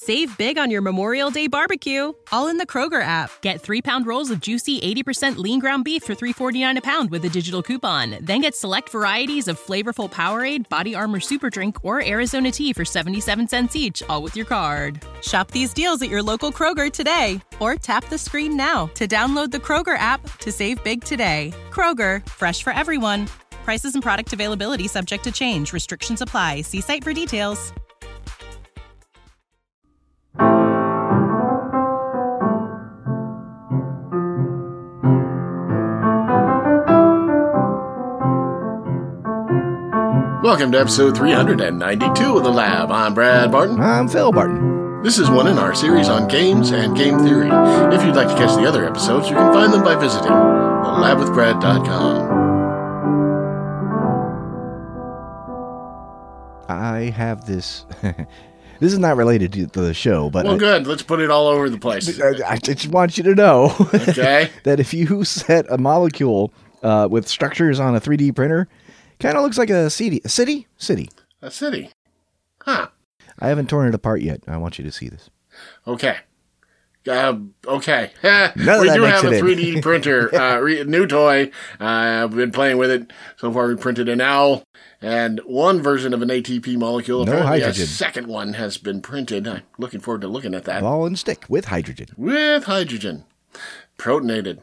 Save big on your Memorial Day barbecue, all in the Kroger app. Get 3-pound rolls of juicy 80% lean ground beef for $3.49 a pound with a digital coupon. Then get select varieties of flavorful Powerade, Body Armor Super Drink, or Arizona tea for 77 cents each, all with your card. Shop these deals at your local Kroger today, or tap the screen now to download the Kroger app to save big today. Kroger, fresh for everyone. Prices and product availability subject to change. Restrictions apply. See site for details. Welcome to episode 392 of The Lab. I'm Brad Barton. I'm Phil Barton. This is one in our series on games and game theory. If you'd like to catch the other episodes, you can find them by visiting thelabwithbrad.com. I have this... This is not related to the show, but... Well, good. Let's put it all over the place. I just want you to know Okay. that if you set a molecule with structures on a 3D printer, kind of looks like a city. A city? City. A city. Huh. I haven't torn it apart yet. I want you to see this. Okay. Okay. None of We that do makes have a it in. 3D printer, new toy. I've been playing with it. So far, we printed an owl and one version of an ATP molecule. No Apparently, hydrogen. A second one has been printed. I'm looking forward to looking at that. Ball and stick with hydrogen. With hydrogen. Protonated.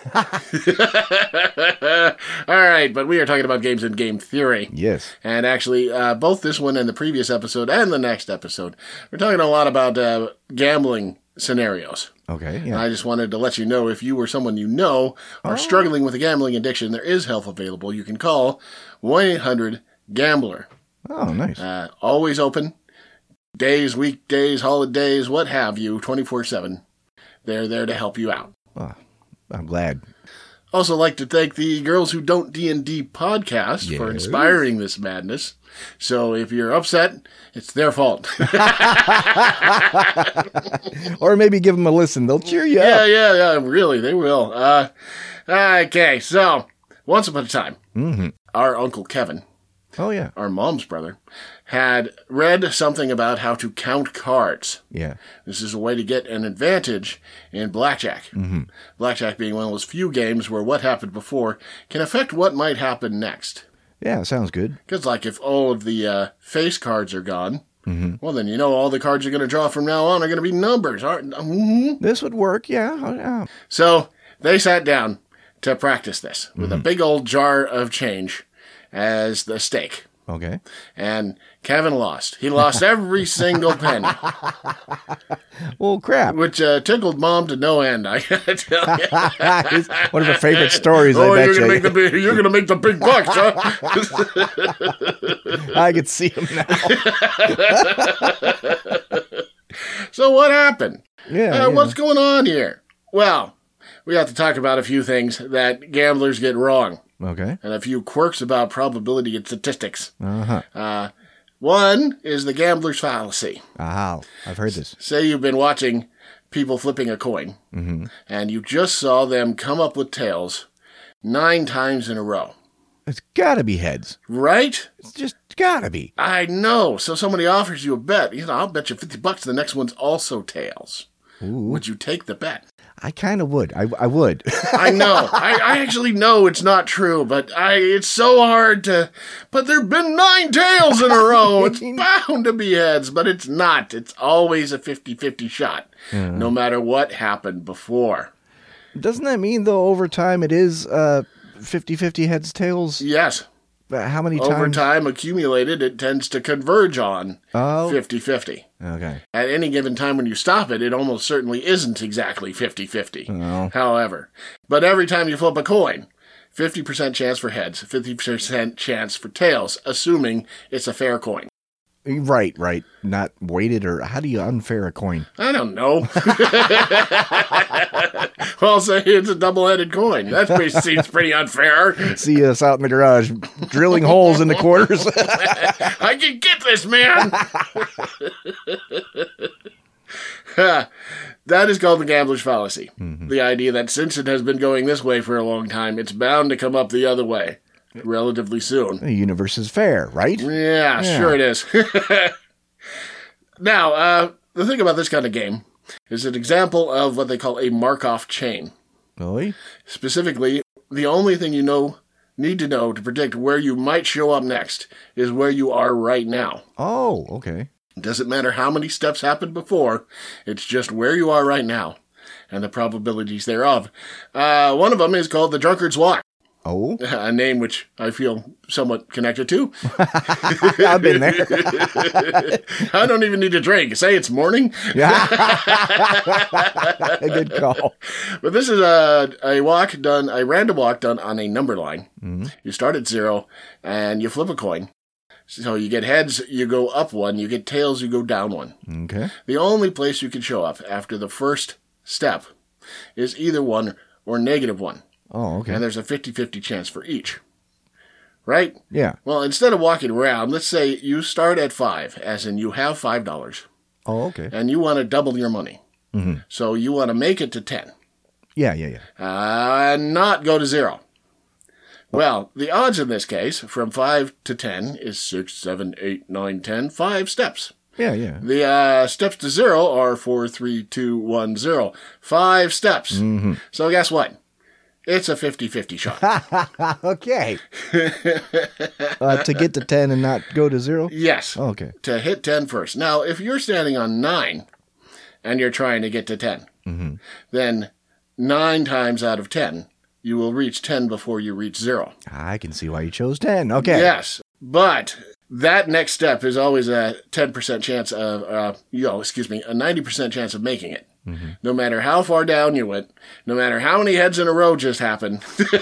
All right, but we are talking about games and game theory. Yes. And actually, both this one and the previous episode and the next episode, we're talking a lot about gambling scenarios. Okay, And yeah. I just wanted to let you know, if you or someone you know are struggling with a gambling addiction, there is help available. You can call 1-800-GAMBLER. Oh, nice. Always open. Days, weekdays, holidays, what have you, 24/7. They're there to help you out. Oh, I'm glad. Also like to thank the Girls Who Don't D&D podcast for Yes. inspiring this madness. So if you're upset, it's their fault. Or maybe give them a listen. They'll cheer you up. Yeah, really, they will. Okay, so once upon a time, our Uncle Kevin, Oh, yeah. our mom's brother, had read something about how to count cards. Yeah. This is a way to get an advantage in blackjack. Blackjack being one of those few games where what happened before can affect what might happen next. Yeah, sounds good. Because, like, if all of the face cards are gone, well, then you know all the cards you're going to draw from now on are going to be numbers. This would work, yeah. Oh, yeah. So they sat down to practice this with a big old jar of change as the stake. Okay. And Kevin lost. He lost every single penny, Well, crap. which tickled Mom to no end, I gotta tell you. It's one of her favorite stories, I bet you're gonna you. you're gonna make the big bucks, huh? I could see him now. So what happened? Yeah. What's going on here? Well, we have to talk about a few things that gamblers get wrong, Okay. and a few quirks about probability and statistics. Uh-huh. One is the gambler's fallacy. Aha. I've heard this. Say you've been watching people flipping a coin, and you just saw them come up with tails 9 times in a row. It's gotta be heads. Right? It's just gotta be. I know. So somebody offers you a bet. I'll bet you $50 the next one's also tails. Ooh. Would you take the bet? I kind of would. I would. I know. I actually know it's not true, but it's so hard to... But there've been 9 tails in a row. It's bound to be heads, but it's not. It's always a 50-50 shot, no matter what happened before. Doesn't that mean, though, over time it is 50-50 heads, tails? Yes. How many times? Over time accumulated, it tends to converge on Oh. 50-50. Okay. At any given time when you stop it, it almost certainly isn't exactly 50-50. Oh. However, but every time you flip a coin, 50% chance for heads, 50% chance for tails, assuming it's a fair coin. Right. Not weighted, or how do you unfair a coin? I don't know. Well, say it's a double-headed coin. That seems pretty unfair. See us out in the garage drilling holes in the quarters. I can get this, man. That is called the gambler's fallacy. The idea that since it has been going this way for a long time, it's bound to come up the other way relatively soon. The universe is fair, right? Yeah, sure it is. Now, the thing about this kind of game is an example of what they call a Markov chain. Really? Specifically, the only thing you need to know to predict where you might show up next is where you are right now. Oh, okay. It doesn't matter how many steps happened before, it's just where you are right now and the probabilities thereof. One of them is called the Drunkard's Walk. Oh? A name which I feel somewhat connected to. I've been there. I don't even need to drink. Say it's morning. Yeah. Good call. But this is a random walk done on a number line. Mm-hmm. You start at 0 and you flip a coin. So you get heads, you go up 1. You get tails, you go down 1. Okay. The only place you can show up after the first step is either 1 or -1. Oh, okay. And there's a 50-50 chance for each. Right? Yeah. Well, instead of walking around, let's say you start at 5, as in you have $5, Oh, okay. and you want to double your money. Mm-hmm. So you want to make it to 10. Yeah. And not go to 0. Well, the odds in this case, from 5 to 10, is 6, 7, 8, 9, 10, 5 steps. Yeah. The steps to 0 are 4, 3, 2, 1, 0. 5 steps. Mm-hmm. So guess what? It's a 50-50 shot. Okay. To get to 10 and not go to 0? Yes. Oh, okay. To hit 10 first. Now, if you're standing on 9 and you're trying to get to 10, Mm-hmm. then 9 times out of 10, you will reach 10 before you reach 0. I can see why you chose 10. Okay. Yes, but that next step is always a 10% chance of, a 90% chance of making it. Mm-hmm. No matter how far down you went, no matter how many heads in a row just happened,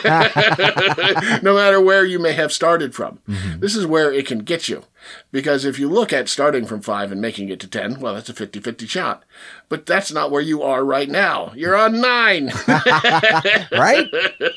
no matter where you may have started from. Mm-hmm. This is where it can get you. Because if you look at starting from 5 and making it to 10, well, that's a 50-50 shot. But that's not where you are right now. You're on 9. Right?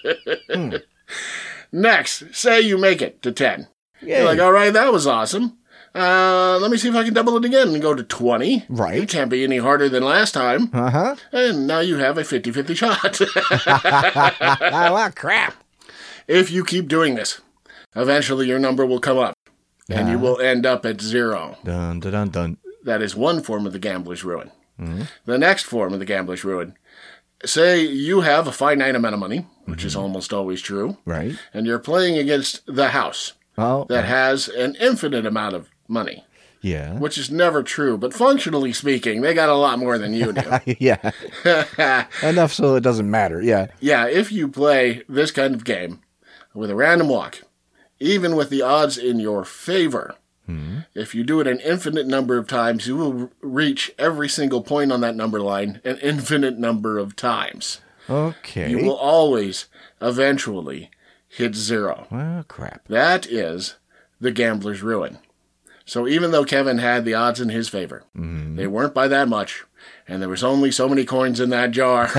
Next, say you make it to 10. Yeah. You're like, all right, that was awesome. Let me see if I can double it again and go to 20. Right. It can't be any harder than last time. Uh-huh. And now you have a 50-50 shot. Well, crap. If you keep doing this, eventually your number will come up. And you will end up at 0. Dun, dun, dun, dun. That is one form of the gambler's ruin. Mm-hmm. The next form of the gambler's ruin, say you have a finite amount of money, which is almost always true, Right. and you're playing against the house Oh. that has an infinite amount of money, Yeah. which is never true, but functionally speaking, they got a lot more than you do. Yeah. Enough so it doesn't matter. Yeah. Yeah, if you play this kind of game with a random walk, even with the odds in your favor, if you do it an infinite number of times, you will reach every single point on that number line an infinite number of times. Okay. You will always, eventually, hit 0. Well, crap. That is the gambler's ruin. So even though Kevin had the odds in his favor, they weren't by that much, and there was only so many coins in that jar.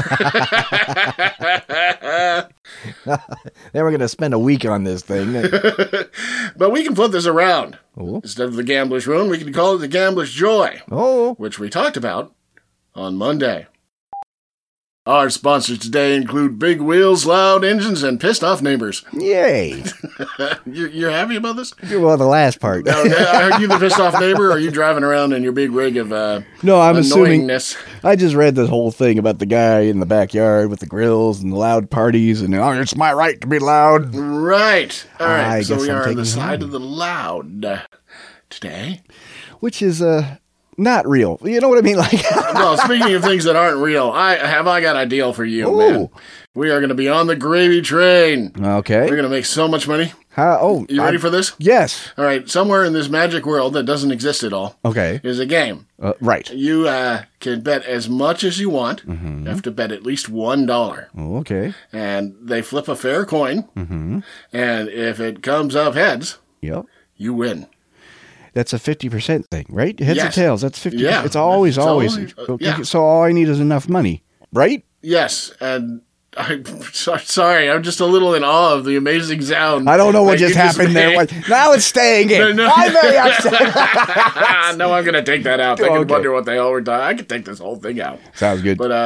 Then we're going to spend a week on this thing. But we can flip this around. Oh. Instead of the gambler's ruin, we can call it the gambler's joy, Oh. which we talked about on Monday. Our sponsors today include big wheels, loud engines, and pissed off neighbors. Yay. You're happy about this? Well, the last part. Are you the pissed off neighbor, or are you driving around in your big rig of No, I'm assuming. annoyingness? I just read this whole thing about the guy in the backyard with the grills and the loud parties, and it's my right to be loud. Right. All right. I So guess we I'm are on taking the it side home. of the loud today. Which is not real. You know what I mean? Like, Well, speaking of things that aren't real, I got a deal for you, Ooh. man. We are going to be on the gravy train. okay. We're going to make so much money. You ready for this? Yes. All right. Somewhere in this magic world that doesn't exist at all Okay. is a game. Right. You can bet as much as you want. Mm-hmm. You have to bet at least $1. Oh, okay. And they flip a fair coin. Mm-hmm. And if it comes up heads, Yep. you win. That's a 50% thing, right? Heads Yes. or tails. That's 50. Yeah. It's always. yeah. So all I need is enough money, right? Yes, and I'm sorry, I'm just a little in awe of the amazing sound. I don't know what that just you happened there. made. Now it's staying in. No. I'm very upset. No, I'm going to take that out. I can Okay. wonder what they all were doing. I can take this whole thing out. Sounds good. But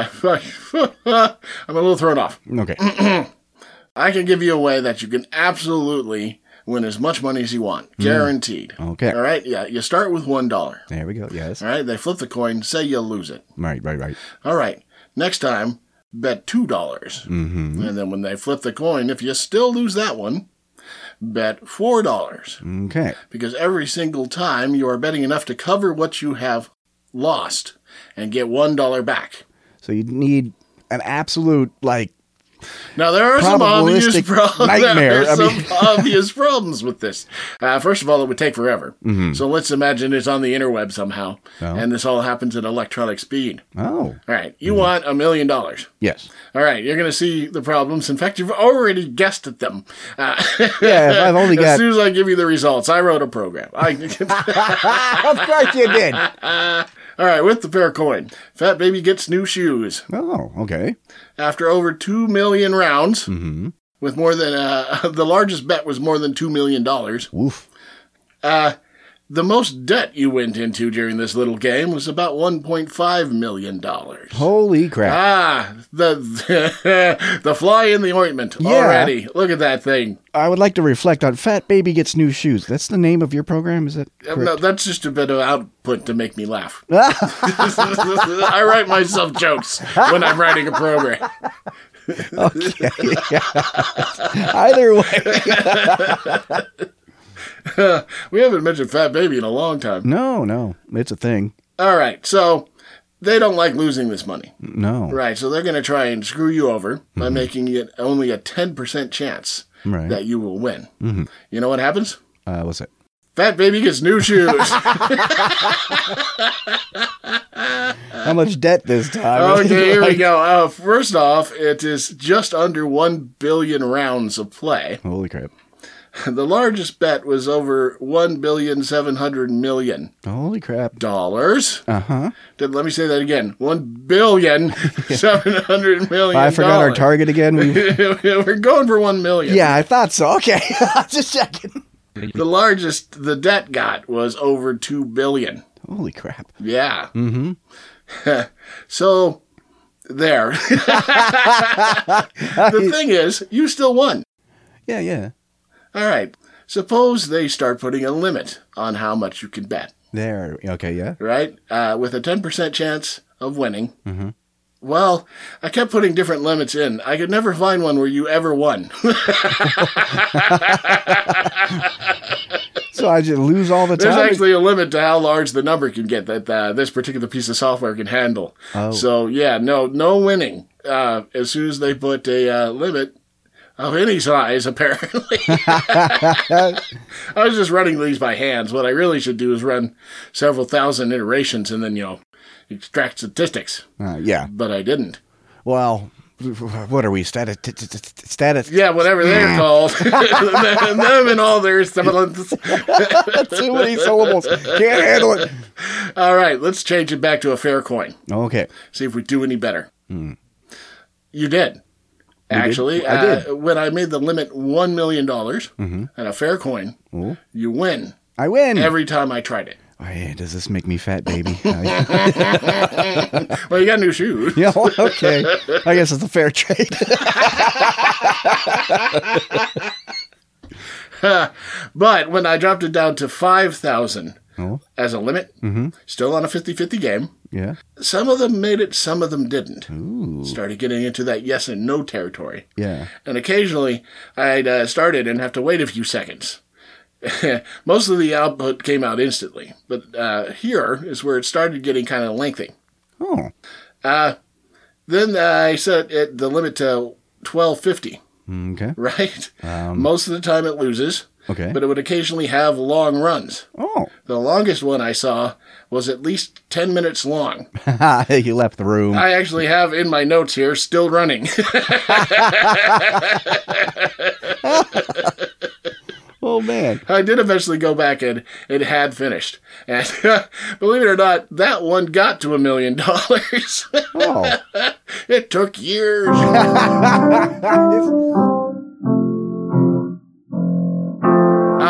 I'm a little thrown off. Okay. I can give you a way that you can absolutely win as much money as you want. Guaranteed. Okay. All right? Yeah, you start with $1. There we go. Yes. All right? They flip the coin, say you lose it. Right. All right. Next time, bet $2. Mm-hmm. And then when they flip the coin, if you still lose that one, bet $4. Okay. Because every single time you are betting enough to cover what you have lost and get $1 back. So you need an absolute, now, there are some obvious problems. Nightmare. Obvious problems with this. First of all, it would take forever. Mm-hmm. So let's imagine it's on the interweb somehow, and this all happens at electronic speed. Oh. All right, you want $1 million. Yes. All right, you're going to see the problems. In fact, you've already guessed at them. Yeah, if I've only got... As soon as I give you the results, I wrote a program. Of course you did. All right, with the fair coin, Fat Baby gets new shoes. Oh, okay. After over 2 million rounds, with more than, the largest bet was more than $2 million. Woof. The most debt you went into during this little game was about $1.5 million. Holy crap. The fly in the ointment already. Look at that thing. I would like to reflect on Fat Baby Gets New Shoes. That's the name of your program, is that correct? No, that's just a bit of output to make me laugh. I write myself jokes when I'm writing a program. Okay. Either way. We haven't mentioned Fat Baby in a long time. No. It's a thing. All right, so they don't like losing this money. No. Right, so they're going to try and screw you over by making it only a 10% chance that you will win. Mm-hmm. You know what happens? What's it? Fat Baby gets new shoes. How much debt this time? Okay, here we go. First off, it is just under 1 billion rounds of play. Holy crap. The largest bet was over $1,700,000,000. Holy crap. Dollars. Uh-huh. Let me say that again. $1,700,000,000. I forgot our target again. We're going for 1 million. Yeah, I thought so. Okay. Just checking. The largest the debt got was over 2 billion. Holy crap. Yeah. Mm-hmm. So, there. The thing is, you still won. Yeah. All right. Suppose they start putting a limit on how much you can bet. There. Okay, yeah. Right? With a 10% chance of winning. Mm-hmm. Well, I kept putting different limits in. I could never find one where you ever won. So I just lose all the time? There's actually a limit to how large the number can get that this particular piece of software can handle. Oh. So, yeah, no winning. As soon as they put a limit of any size, apparently. I was just running these by hands. What I really should do is run several thousand iterations and then, extract statistics. Yeah. But I didn't. Well, what are we? Status? Yeah, whatever they're called. Them and all their semblance. Too many syllables. Can't handle it. All right, let's change it back to a fair coin. Okay. See if we do any better. You did. Actually, I did. When I made the limit $1 million and a fair coin, you win. I win. Every time I tried it. Oh, yeah, does this make me fat, baby? Well, you got new shoes. Yeah, okay. I guess it's a fair trade. But when I dropped it down to 5,000 as a limit, still on a 50-50 game, yeah, some of them made it, some of them didn't. Ooh. Started getting into that yes and no territory. Yeah. And occasionally, I'd started and have to wait a few seconds. Most of the output came out instantly, but here is where it started getting kind of lengthy. Oh. Then I set the limit to 1250. Okay. Right? Most of the time it loses. Okay. But it would occasionally have long runs. Oh. The longest one I saw was at least 10 minutes long. You left the room. I actually have in my notes here, still running. Oh, man. I did eventually go back and it had finished. And believe it or not, that one got to $1 million. Oh. It took years.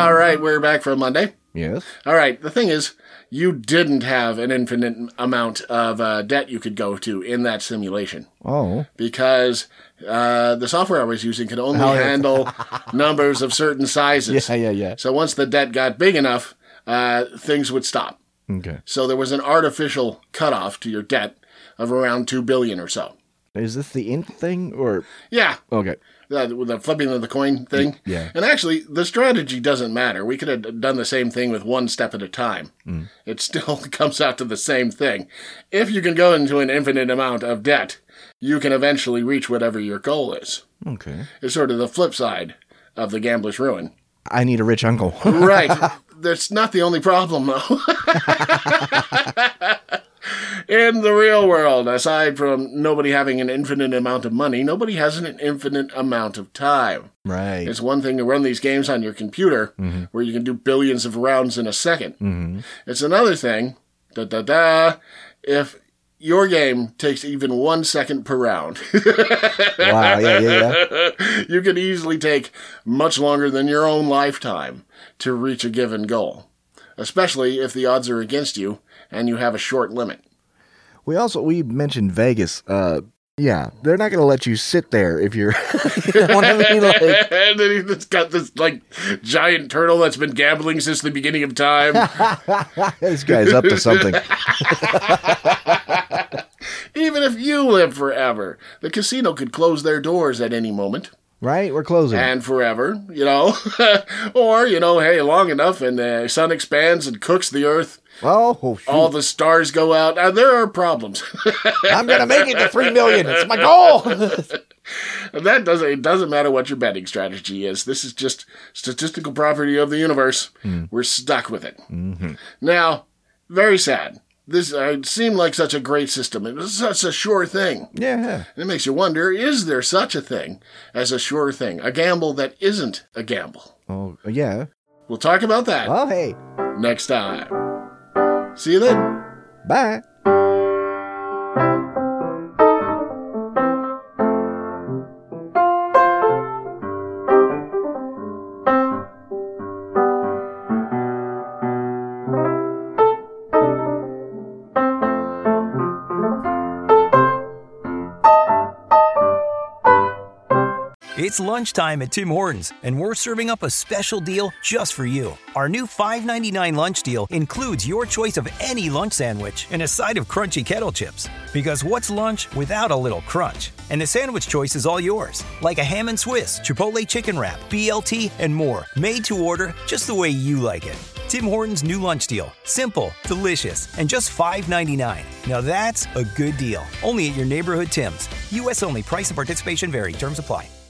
All right, we're back from Monday. Yes. All right, the thing is, you didn't have an infinite amount of debt you could go to in that simulation. Oh. Because the software I was using could only handle numbers of certain sizes. Yeah. So once the debt got big enough, things would stop. Okay. So there was an artificial cutoff to your debt of around $2 billion or so. Is this the int thing or? Yeah. Okay. The flipping of the coin thing. Yeah. And actually, the strategy doesn't matter. We could have done the same thing with one step at a time. It still comes out to the same thing. If you can go into an infinite amount of debt, you can eventually reach whatever your goal is. Okay. It's sort of the flip side of the gambler's ruin. I need a rich uncle. Right. That's not the only problem, though. In the real world, aside from nobody having an infinite amount of money, nobody has an infinite amount of time. Right. It's one thing to run these games on your computer, where you can do billions of rounds in a second. It's another thing, if your game takes even 1 second per round. Wow, yeah. You could easily take much longer than your own lifetime to reach a given goal, especially if the odds are against you and you have a short limit. We mentioned Vegas. Yeah, they're not going to let you sit there if you're, you know what I mean? Like, and then he's just got this, giant turtle that's been gambling since the beginning of time. This guy's up to something. Even if you live forever, the casino could close their doors at any moment. Right? We're closing. And forever, Or, hey, long enough and the sun expands and cooks the earth. Oh, shoot. All the stars go out. There are problems. I'm going to make it to 3 million. It's my goal. It doesn't matter what your betting strategy is. This is just statistical property of the universe. We're stuck with it. Now, very sad. This seemed like such a great system. It was such a sure thing. Yeah. It makes you wonder, is there such a thing as a sure thing? A gamble that isn't a gamble? Oh, yeah. We'll talk about that Oh, hey. next time. See you then. Bye. It's lunchtime at Tim Hortons, and we're serving up a special deal just for you. Our new $5.99 lunch deal includes your choice of any lunch sandwich and a side of crunchy kettle chips. Because what's lunch without a little crunch? And the sandwich choice is all yours, like a ham and Swiss, Chipotle chicken wrap, BLT, and more, made to order just the way you like it. Tim Hortons' new lunch deal. Simple, delicious, and just $5.99. Now that's a good deal. Only at your neighborhood Tim's. U.S. only. Price and participation vary. Terms apply.